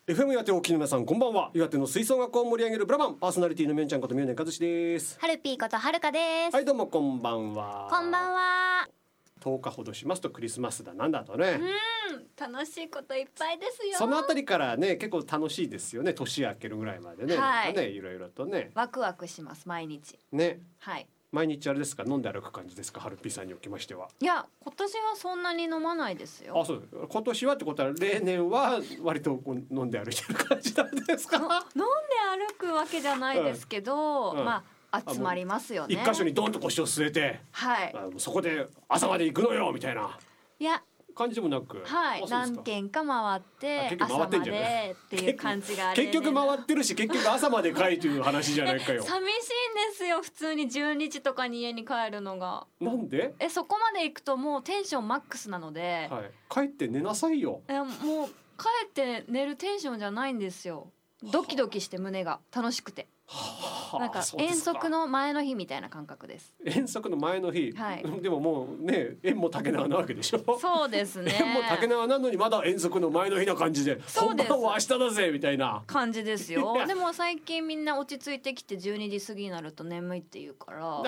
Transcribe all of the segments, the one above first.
FM 岩手お聞きの皆さんこんばんは。岩手の吹奏楽を盛り上げるブラバンパーソナリティのみおんちゃんことみおねかずしです。 はるぴーことはるかです。 はいどうもこんばんは。 こんばんは。 10日ほどしますとクリスマスだなんだとね、 楽しいこといっぱいですよ。 そのあたりからね結構楽しいですよね。年明けるぐらいまでね、 はいねいろいろとねワクワクします毎日。 ねはい。 毎日あれですか飲んで歩く感じですかはるぴーさんにおきましては。 いや今年はそんなに飲まないですよ。 あそう今年はってことは例年は割とこう飲んで歩いてる感じなんですか。 飲んで歩くわけじゃないですけど、 うんまあ集まりますよね。 一箇所にドンと腰を据えて、 はい。 そこで朝まで行くのよみたいないや感じでもなく、 はいあそうですか何軒か回って結局朝ま回ってんじゃないでっていう感じがあれ結局回ってるし結局朝まで帰という話じゃないかよ。 寂しいんですよ普通に12時とかに家に帰るのが。 なんで、 そこまで行くともうテンションマックスなので、 はい、帰って寝なさいよ。 もう帰って寝るテンションじゃないんですよ。ドキドキして胸が楽しくて、なんか遠足の前の日みたいな感覚です。 遠足の前の日、 はいでももうね縁も竹縄なわけでしょ。 そうですね縁も竹縄なのにまだ遠足の前の日な感じでそうです本番は明日だぜみたいな感じですよ。でも最近みんな落ち着いてきて12時過ぎになると眠いって言うから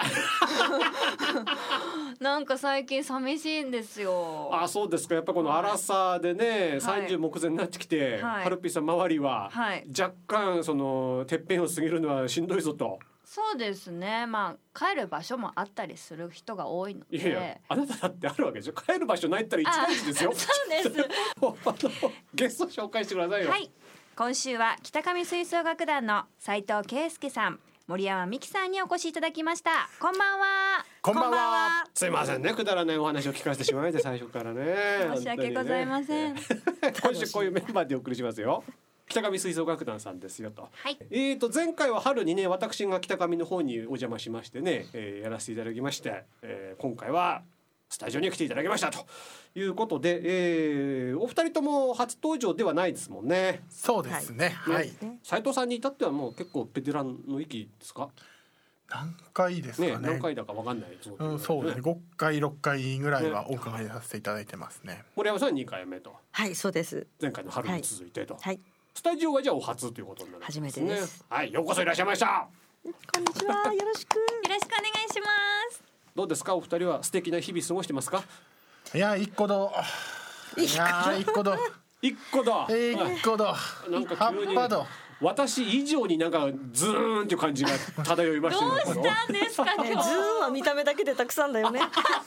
なんか最近寂しいんですよ。 あそうですか。やっぱこの荒さでね、 はい 30目前になってきて、 はいはるぴーさん周りは、 はい若干そのてっぺんを過ぎるのはしんどいぞと。 そうですね。まあ帰る場所もあったりする人が多いので。 いやいやあなただってあるわけでしょ。帰る場所ないったら一大事ですよ。 そうですゲスト紹介してくださいよ。 はい、今週は北上吹奏楽団の斉藤圭介さん、森山美希さんにお越しいただきました。こんばんは。 こんばんは。 すいませんねくだらないお話を聞かせてしまいで最初からね。 申し訳ございません。 本当にね今週こういうメンバーでお送りしますよ。北上吹奏楽団さんですよと。 はい。 前回は春にね私が北上の方にお邪魔しましてね、やらせていただきまして、今回はスタジオに来ていただきましたということで、お二人とも初登場ではないですもんね。 そうですね。はい。 斉藤さんに至ってはもう結構ベテランの域ですか。 何回ですかね。 何回だかわかんない。 そうですね。5回6回ぐらいはお伺いさせていただいてますね。 森山さん2回目と。 はいそうです。 前回の春に続いてと。 はい。 スタジオはじゃあお初ということになるんですね。 初めてです。 はいようこそいらっしゃいました。 こんにちは。よろしく。 よろしくお願いします。 どうですかお二人は素敵な日々過ごしてますか。 いや一個ど。いや一個ど。 一個だ。 一個ど。 なんか急に葉っぱど。 私以上になんかズーンっていう感じが漂いましたどうしたんですか今日。 ズーンは見た目だけでたくさんだよね。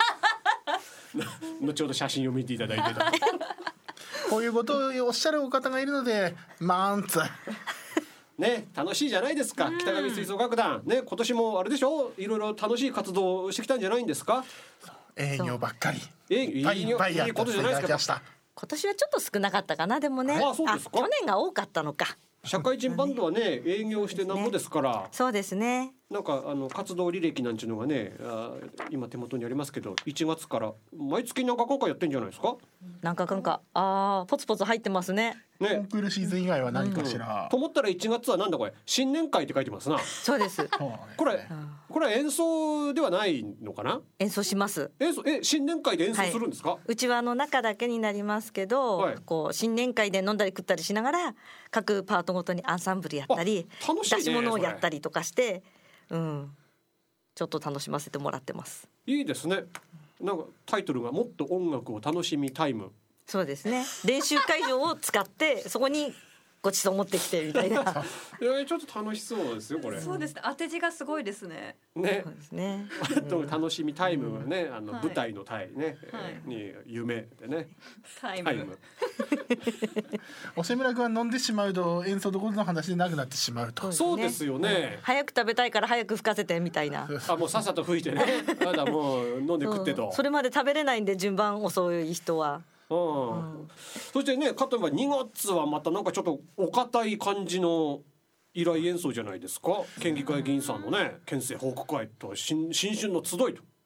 後ほど写真を見ていただいてた。 こういうことをおっしゃるお方がいるのでマンツ。 ね楽しいじゃないですか。北上吹奏楽団ね今年もあれでしょいろいろ楽しい活動をしてきたんじゃないんですか。 営業ばっかり。 いいっぱいやいっていただきました。 今年はちょっと少なかったかな。でもね。 あそうですか去年が多かったのか。 社会人バンドはね営業してなんぼですから、 そうですね。 なんか活動履歴なんていうのがね今手元にありますけど1月から毎月なんか今回やってんじゃないですか。 なんかポツポツ入ってますね。 コンねクールシーズン以外は何かしら。 と思ったら1月はなんだこれ新年会って書いてますな。 そうです。 これは演奏ではないのかな。 演奏します。 新年会で演奏するんですか。 うちは中だけになりますけど、 はいこう新年会で飲んだり食ったりしながら各パートごとにアンサンブルやったり、 あ楽しいね出し物をやったりとかして、ちょっと楽しませてもらってます。 いいですね。なんかタイトルがもっと音楽を楽しみタイム。 そうですね。練習会場を使ってそこにごちそう持ってきてみたいな。 ちょっと楽しそうですよこれ。 そうですね。当て字がすごいですね。 ねそう。ですね。 あと楽しみタイムはね舞台のタイね、 はいに夢でねタイム。 タイム。 押村君は飲んでしまうと演奏どころの話でなくなってしまうと。 そうですよね。 早く食べたいから早く吹かせてみたいな。 もうさっさと吹いてね。まだもう飲んで食ってと。 それまで食べれないんで順番遅い人は。 そしてねかといえば2月はまたなんかちょっとお堅い感じの依頼演奏じゃないですか。県議会議員さんのね県政報告会と新春の集いと。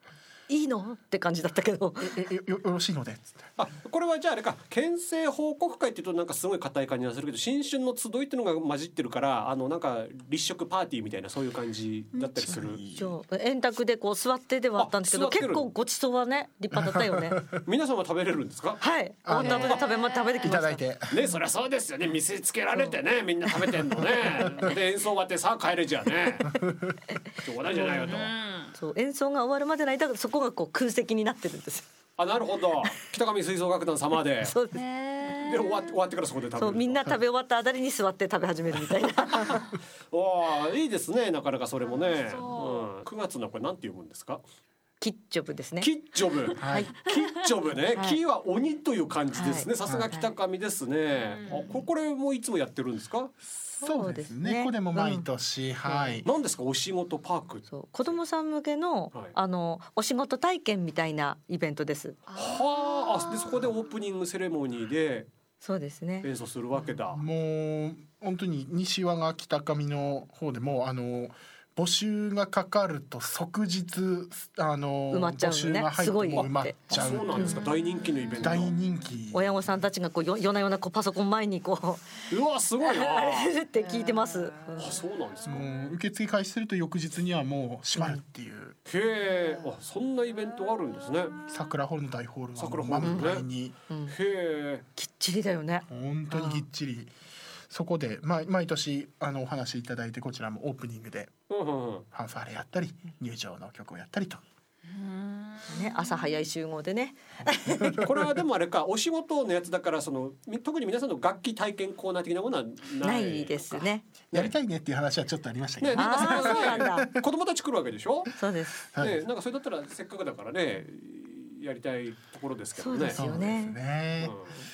いいのって感じだったけどよろしいのでっつって。 あ、これはじゃああれか、県政報告会っていうとなんかすごい硬い感じがするけど、新春の集いっていうのが混じってるから、なんか立食パーティーみたいなそういう感じだったりする。 円卓でこう座ってではあったんですけど、 あ座ってる結構ごちそうはね立派だったよね皆さんは食べれるんですか？ はい終わった後も食べてきました。 いただいてね、そりゃそうですよね。見せつけられてね、みんな食べてんのね。で演奏終わってさあ帰れじゃね。冗談じゃないよと。 そう演奏が終わるまでの間そこがこう空席になってるんですよ。 あ、なるほど。北上吹奏楽団様で。 そうです。 で終わってからそこで食べる。 そうみんな食べ終わったあたりに座って食べ始めるみたいなわあ、いいですね。なかなかそれもね。 そ 9月のこれなんて読むんですか？ キッチョブですね。 キッチョブ。 はい。 キッチョブね。キは鬼という感じですね。 はいさすが北上ですね。これもいつもやってるんですか？ そうですね。これも毎年、はい。 何ですか？お仕事パーク。 そう子供さん向けの、 はいお仕事体験みたいなイベントです。 はあ、でそこでオープニングセレモニーでそうですね。 演奏するわけだ。 もう本当に西和賀北上の方でも募集がかかると即日埋まっちゃうのね募集が入っても埋まっちあ、 ゃう。 そうなんですか。大人気のイベント。 大人気。 親御さんたちがこう夜な夜なこうパソコン前にこううわ、すごいな。 あれって聞いてます。 あ、そうなんですか。 もう受付開始すると翌日にはもう閉まるっていう。 へえ、あ、そんなイベントがあるんですね。 桜ホールの大ホールは桜ホ満ールね杯に、 へえ。 きっちりだよね。 本当にぎっちり。そこで、毎年お話いただいて、こちらもオープニングでうんうんうん。 ファンファーレやったり入場の曲をやったりと。 ね朝早い集合でね。 これはでもあれか、お仕事のやつだから、特に皆さんの楽器体験コーナー的なものはないですね。 やりたいねっていう話はちょっとありましたけど、 ね、なんかそれあーそうなんはね、 だ子供たち来るわけでしょ。 そうです。 はいね、なんかそれだったらせっかくだからね、やりたいところですけどね。 そうですよねそうですね。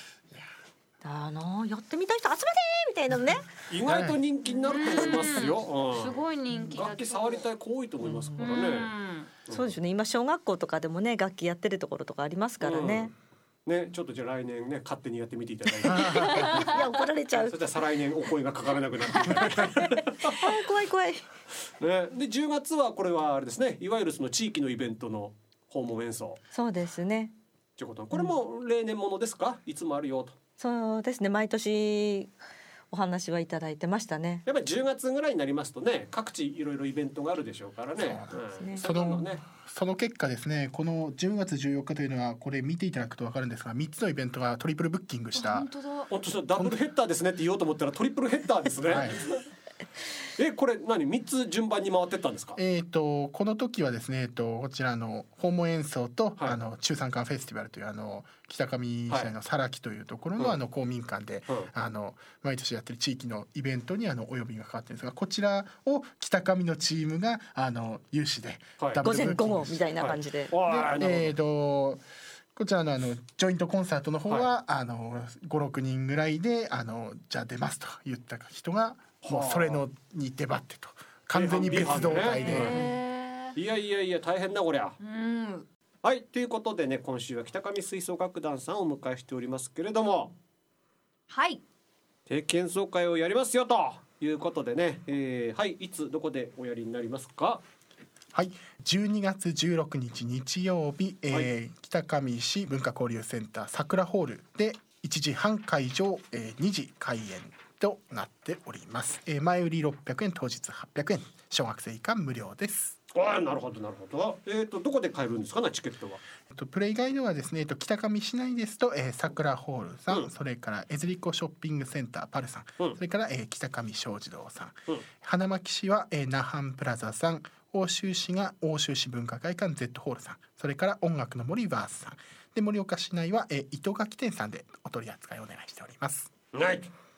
やってみたい人集めてみたいなのね。 意外と人気になると思いますよ。 すごい人気だと楽器触りたい子多いと思いますからね。 そうですよね。今小学校とかでもね楽器やってるところとかありますからね。 ね、ちょっとじゃあ来年ね、勝手にやってみていただいて。 いや怒られちゃうそし。たら再来年お声がかからなくなっていただいて。 怖い怖い。 ね、で10月はこれはあれですね、いわゆるその地域のイベントの訪問演奏そうですね。 ということこれも例年ものですか？いつもあるよと。 そうですね。毎年お話はいただいてましたね。 やっぱり10月ぐらいになりますとね、各地いろいろイベントがあるでしょうからね。 ねその結果ですね、この10月14日というのはこれ見ていただくと分かるんですが、3つのイベントがトリプルブッキングした本当だ。 本当ダブルヘッダーですねって言おうと思ったらトリプルヘッダーですね。 はい、 これ何3つ順番に回ってったんですか？ この時はですね、こちらの訪問演奏と、 はい中山間フェスティバルという北上市内のさらきというところの、公民館で、毎年やってる地域のイベントにお呼びがかかってるんですが、こちらを北上のチームが有志でダブ午前ルブッキング午後みたいな感じで。 でこちらのジョイントコンサートの方は、5、6人ぐらいでじゃあ出ますと言った人がもうそれのに出張ってと完全に別動態で、 いや大変だこりゃ。 うん。 はい、ということでね、今週は北上吹奏楽団さんをお迎えしておりますけれども、 はい。 定期演奏会をやりますよということでね、はい、いつどこでおやりになりますか？ はい、12月16日日曜日、北上市文化交流センター桜ホールで1時半会場、2時開演となっております。前売り600円、当日800円、小学生以下無料です。 なるほどなるほど。どこで買えるんですかね、チケットは？ プレイガイドはですね、北上市内ですと、桜ホールさん、 うんそれから江釣子ショッピングセンターパルさん、 うんそれから、北上小児童さん、 うん花巻市は、ナハンプラザさん、奥州市が奥州市文化会館 Z ホールさん、それから音楽の森バースさんで、盛岡市内は、糸垣店さんでお取り扱いをお願いしております。 はい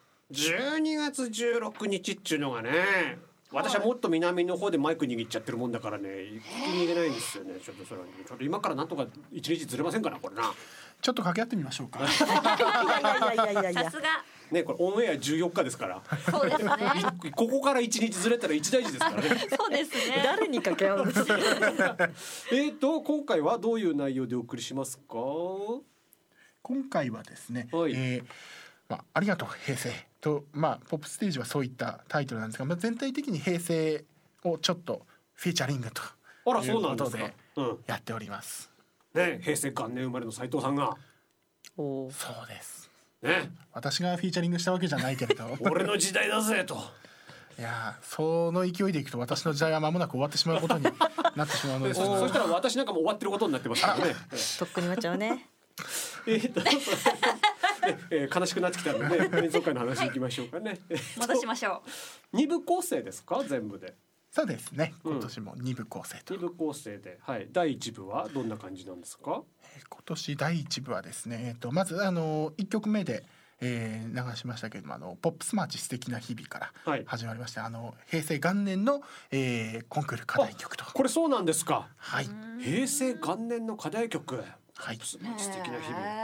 。12月16日っていうのがね、私はもっと南の方でマイク握っちゃってるもんだからね、聞きに行けないんですよね。ちょっと今からなんとか1日ずれませんかなこれな。 ちょっと掛け合ってみましょうか。 いやさすが。 ね、これオンエア14日ですから。 そうですね。 ここから1日ずれたら一大事ですからね。 そうですね。 誰に掛け合うんですか。 今回はどういう内容でお送りしますか？ 今回はですね、 はいありがとう平成と、ポップステージはそういったタイトルなんですが、全体的に平成をちょっとフィーチャリングとあら、 いそううなんでことで、 すか。 うんやっております。 ね、平成元年生まれの斉藤さんがおーそうです。 ね、 私がフィーチャリングしたわけじゃないけれど俺の時代だぜと。 いやその勢いでいくと私の時代は間もなく終わってしまうことになってしまうのでそしたら私なんかも終わってることになってますからね。 とっくになっちゃうね。 悲しくなってきたので、演奏会の話いきましょうかね。 戻しましょ二部構成ですか、全部で。 そうですね、 うん今年も2部構成と、 二部構成で、はい、第一部はどんな感じなんですか。 今年第1部はですね、まず1曲目で、流しましたけれどもポップスマーチ素敵な日々からはい始まりまして、平成元年の、コンクール課題曲と。 これそうなんですか。 はい、 う。 平成元年の課題曲。 はい素敵な日々。そうですか。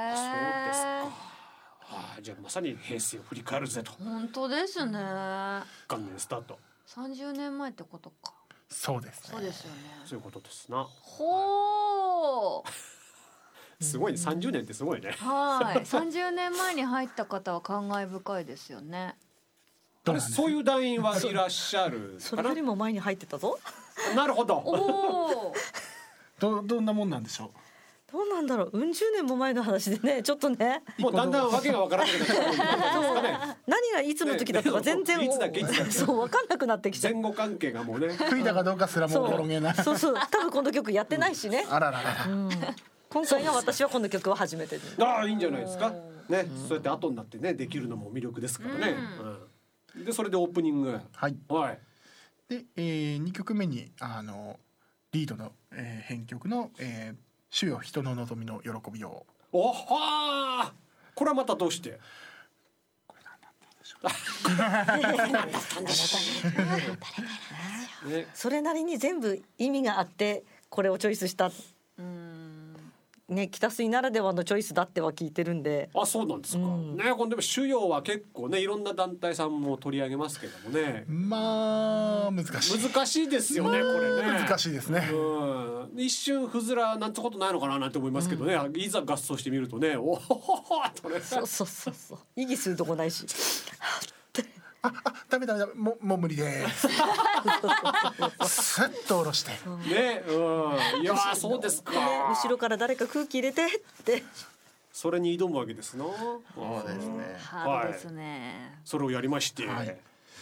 じゃあまさに平成を振り返るぜと。 本当ですね。 元年スタート。 30年前ってことか。 そうですね。 そうですよね。 そういうことですな。 ほー。 すごいね、30年ってすごいね。 はい。30年前に入った方は感慨深いですよね。 どうなんですそういう団員はいらっしゃるかなそれより。も前に入ってたぞ。 なるほど。 おお。 どんなもんなんでしょう。 どうなんだろう、うん十年も前の話でね、ちょっとね、 もうだんだんわけがわからなくなってくるんですかね。 何がいつの時だったか全然、 ねいつだっけいつだっけそう分かんなくなってきちゃう。 前後関係がもうね。 悔いだかどうかすらもそう転げない。 そうそう、多分この曲やってないしね。 あらららら。 うん、今回が私はこの曲は初めてで。 ああ、いいんじゃないですか。ね、そうやって後になってねできるのも魅力ですからね。うんでそれでオープニング。 はい。 はい。 で、2曲目にリードの、編曲の、主よ人の望みの喜びを。 おはー。これはまたどうして。ね。 それなりに全部意味があってこれをチョイスしたね、北水ならではのチョイスだっては聞いてるんで。 あ、そうなんですか。 うんね、これでも主要は結構ねいろんな団体さんも取り上げますけどもね。 まあ難しい。 難しいですよね、これね。 難しいですね。 うん、一瞬ふずらなんてことないのかななんて思いますけどね、いざ合奏してみるとね、おほほほとね。 そうそうそうそう、意義するとこないし。 ダメもう無理ですスッと下ろしてね、うん、いやーそうですか。 後ろから誰か空気入れてってそれに挑むわけですな。 そうですね。 ハードですね。 それをやりまして、 はい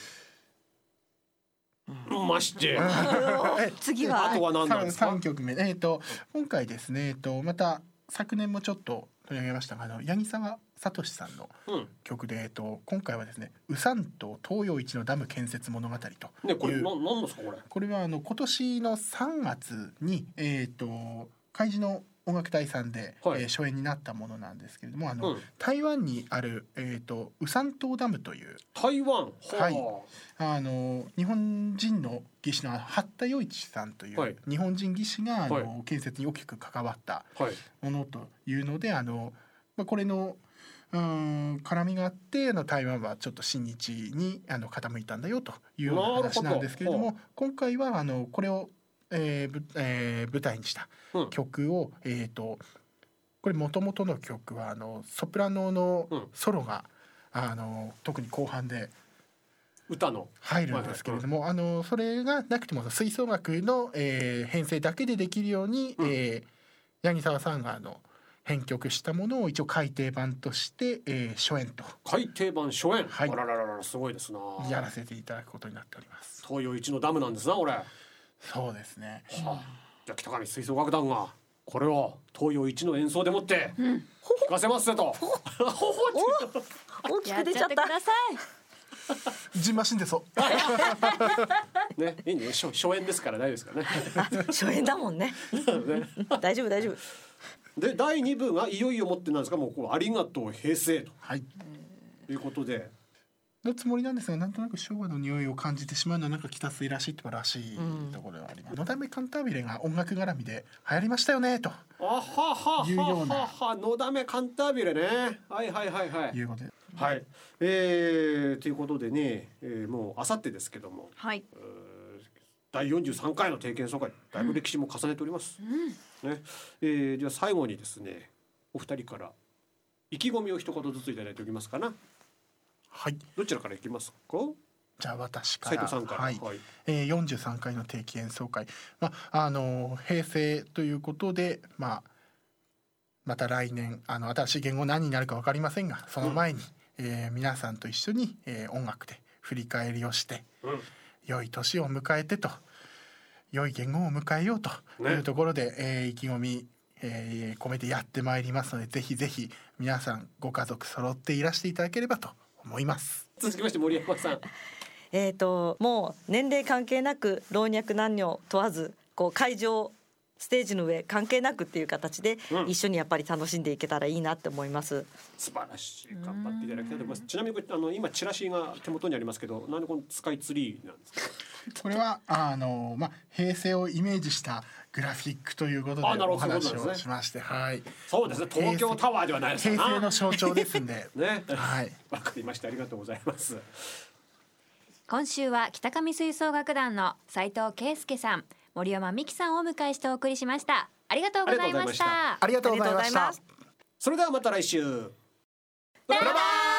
まして次はあとは何なんですか。 3曲目今回ですねまた昨年もちょっと取り上げましたが八木沢聡さんのうん、 曲で今回はですね宇山島東洋一のダム建設物語とね、これいうなんですかこれ。 これは今年の3月に海事の音楽隊さんで、 はい初演になったものなんですけれどもうん台湾にある宇山島ダムという台湾。 はい日本人の技師の八田与一さんという、 はい日本人技師がはい建設に大きく関わったはい。 ものというのでこれの絡みがあって台湾はちょっと親日に傾いたんだよというような話なんですけれどなるも今回はこれを、舞台にしたうん曲を、これ元々の曲はソプラノのソロが、特に後半で歌の。 入るんですけれども、それがなくても吹奏楽の、編成だけでできるように、八木沢さんが編曲したものを一応改訂版として、初演と改訂版初演。 はいあららららすごいですな。 やらせていただくことになっております。 東洋一のダムなんですな、これ。はそうですね。 あ、じゃあ北上吹奏楽団がこれを東洋一の演奏でもって聞かせますぜと。 大きやっちゃってくく出ちゃった。 ださい。 ジンマシンでそね、いいね、初演ですから大丈夫ですからね。 あ、初演だもんね。大丈夫大丈夫。 で第2部がいよいよもってなんですか、もうこうありがとう平成はいということで。 のつもりなんですが、なんとなく昭和の匂いを感じてしまうのはなんか北水らしいとらしいところではあります。のだめカンタービレが音楽絡みで流行りましたよねとあははいうようなははのだめカンタービレね。はいはいはいはいいうことで、 はい。ということでね、もうあさってですけども、 はい。 第43回の定見総会、だいぶ歴史も重ねております。ね、じゃあ最後にですね、お二人から意気込みを一言ずついただいておきますかな。 はい、 どちらからいきますか。 じゃあ私から斉藤さんから、 はい43回の定期演奏会、平成ということで、また来年新しい言語何になるか分かりませんが、その前に、皆さんと一緒に、音楽で振り返りをして、良い年を迎えてと良い言語を迎えようというところで、意気込み、込めてやってまいりますので、ぜひぜひ皆さんご家族揃っていらしていただければと思います。 続きまして森山さん。 もう年齢関係なく老若男女問わずこう会場ステージの上関係なくっていう形で一緒にやっぱり楽しんでいけたらいいなって思います。 素晴らしい、頑張っていただきたいと思います。ちなみに今チラシが手元にありますけど、なんでこのスカイツリーなんですか？ これは平成をイメージしたグラフィックということでお話をしまして、はい、 そうですね、東京タワーではないですよな。 平成の象徴ですんでね、 はい、 わかりました、ありがとうございます。 今週は北上吹奏楽団の斉藤圭介さん、森山美希さんをお迎えしてお送りしました。ありがとうございました。 ありがとうございました。 それではまた来週。 バイバイ。